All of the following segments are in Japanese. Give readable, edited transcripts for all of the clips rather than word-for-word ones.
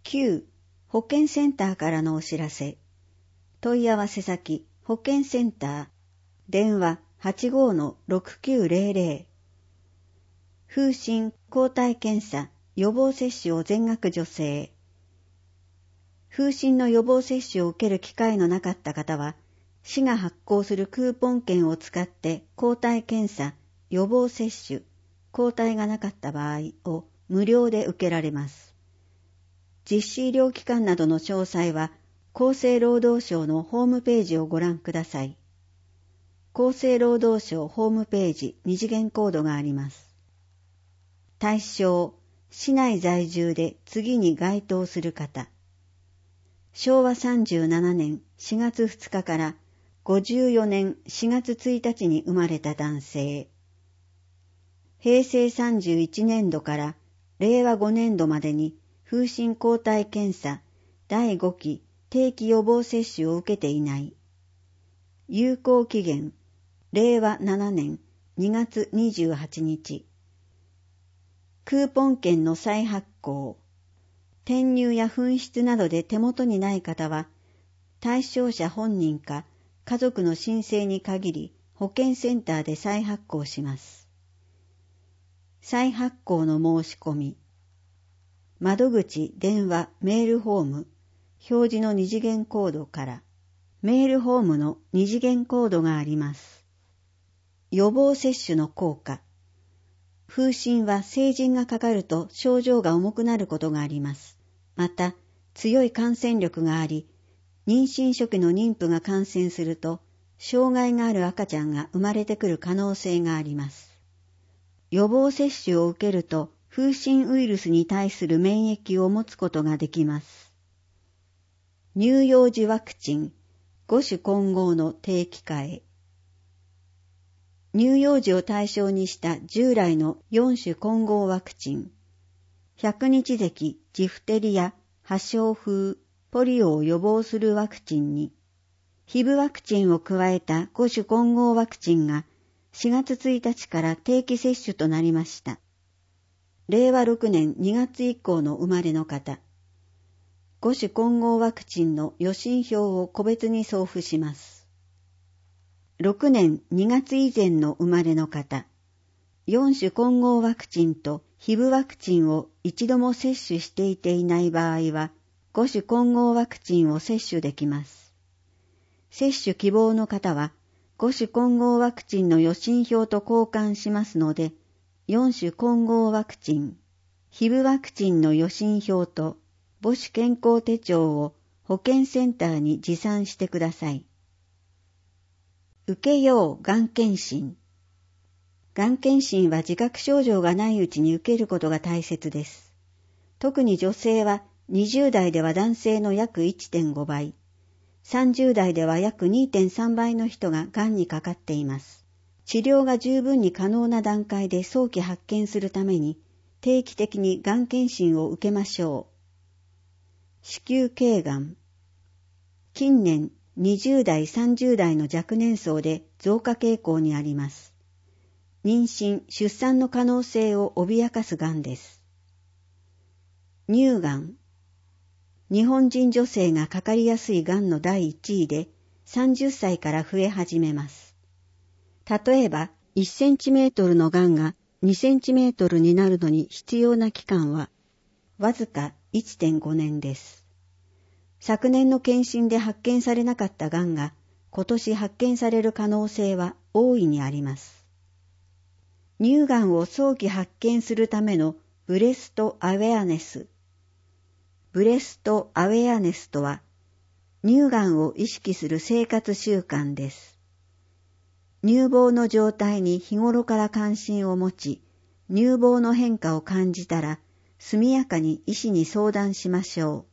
9. 保健センターからのお知らせ。問い合わせ先保健センター。電話 85-6900。風疹、抗体検査、予防接種を全額助成。風疹の予防接種を受ける機会のなかった方は、市が発行するクーポン券を使って抗体検査、予防接種、抗体がなかった場合を無料で受けられます。実施医療機関などの詳細は、厚生労働省のホームページをご覧ください。厚生労働省ホームページ二次元コードがあります。対象、市内在住で次に該当する方。昭和37年4月2日から54年4月1日に生まれた男性。平成31年度から令和5年度までに風疹抗体検査第5期定期予防接種を受けていない。有効期限、令和7年2月28日。クーポン券の再発行。転入や紛失などで手元にない方は、対象者本人か家族の申請に限り保健センターで再発行します。再発行の申し込み。窓口、電話、メールフォーム、表示の二次元コードから、メールフォームの二次元コードがあります。予防接種の効果。風疹は成人がかかると症状が重くなることがあります。また、強い感染力があり、妊娠初期の妊婦が感染すると、障害がある赤ちゃんが生まれてくる可能性があります。予防接種を受けると、風疹ウイルスに対する免疫を持つことができます。乳幼児ワクチン、5種混合の定期化へ。乳幼児を対象にした従来の4種混合ワクチン、100日咳、ジフテリア、破傷風、ポリオを予防するワクチンに、ヒブワクチンを加えた5種混合ワクチンが4月1日から定期接種となりました。令和6年2月以降の生まれの方、5種混合ワクチンの予診票を個別に送付します。6年2月以前の生まれの方、4種混合ワクチンとヒブワクチンを一度も接種していていない場合は、5種混合ワクチンを接種できます。接種希望の方は、5種混合ワクチンの予診票と交換しますので、4種混合ワクチン、ヒブワクチンの予診票と母子健康手帳を保健センターに持参してください。受けようがん検診。がん検診は自覚症状がないうちに受けることが大切です。特に女性は20代では男性の約 1.5 倍、30代では約 2.3 倍の人ががんにかかっています。治療が十分に可能な段階で早期発見するために定期的にがん検診を受けましょう。子宮頸がん。近年、20代、30代の若年層で増加傾向にあります。妊娠、出産の可能性を脅かすがんです。乳がん。日本人女性がかかりやすいがんの第1位で30歳から増え始めます。例えば、1センチメートルのがんが2センチメートルになるのに必要な期間はわずか 1.5 年です。昨年の検診で発見されなかったがんが今年発見される可能性は大いにあります。乳がんを早期発見するためのブレストアウェアネス。ブレストアウェアネスとは、乳がんを意識する生活習慣です。乳房の状態に日頃から関心を持ち、乳房の変化を感じたら、速やかに医師に相談しましょう。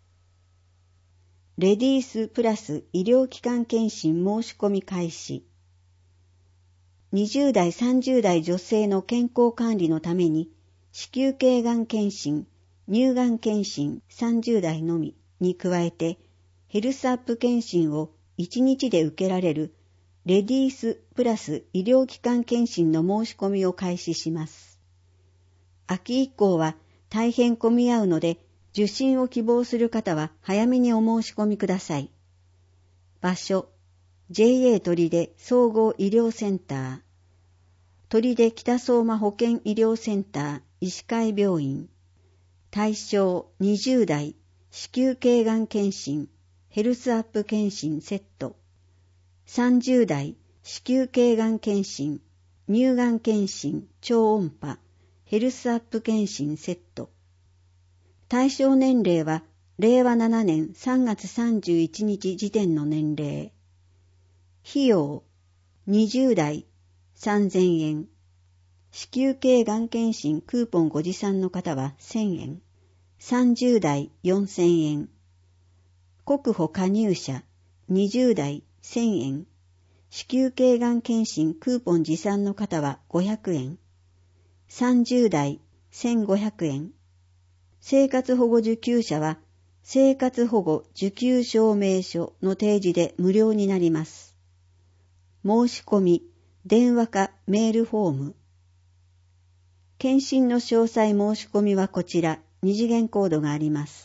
レディースプラス医療機関検診申し込み開始。20代30代女性の健康管理のために子宮頸がん検診、乳がん検診30代のみに加えてヘルスアップ検診を1日で受けられるレディースプラス医療機関検診の申し込みを開始します。秋以降は大変混み合うので受診を希望する方は早めにお申し込みください。場所、JA 取手総合医療センター、取手北相馬保健医療センター医師会病院。対象20代子宮頸がん検診、ヘルスアップ検診セット。30代子宮頸がん検診、乳がん検診超音波、ヘルスアップ検診セット。対象年齢は令和7年3月31日時点の年齢。費用20代3000円。子宮頸がん検診クーポンご持参の方は1000円。30代4000円。国保加入者20代1000円。子宮頸がん検診クーポン持参の方は500円。30代1500円。生活保護受給者は生活保護受給証明書の提示で無料になります。申し込み、電話かメールフォーム。検診の詳細申し込みはこちら、二次元コードがあります。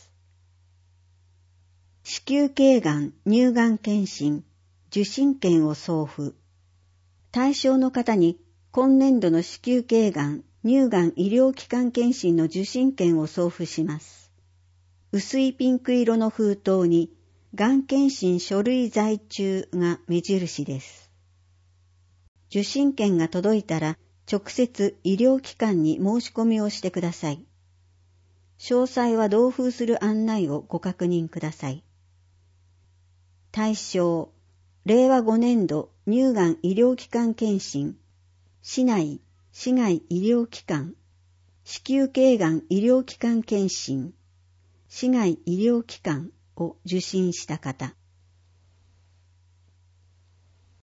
子宮頸がん、乳がん検診、受診券を送付。対象の方に今年度の子宮頸がん、乳がん医療機関検診の受診券を送付します。薄いピンク色の封筒に、がん検診書類在中が目印です。受診券が届いたら、直接医療機関に申し込みをしてください。詳細は同封する案内をご確認ください。対象、令和5年度乳がん医療機関検診、市内、市外医療機関、子宮頸がん医療機関検診、市外医療機関を受診した方。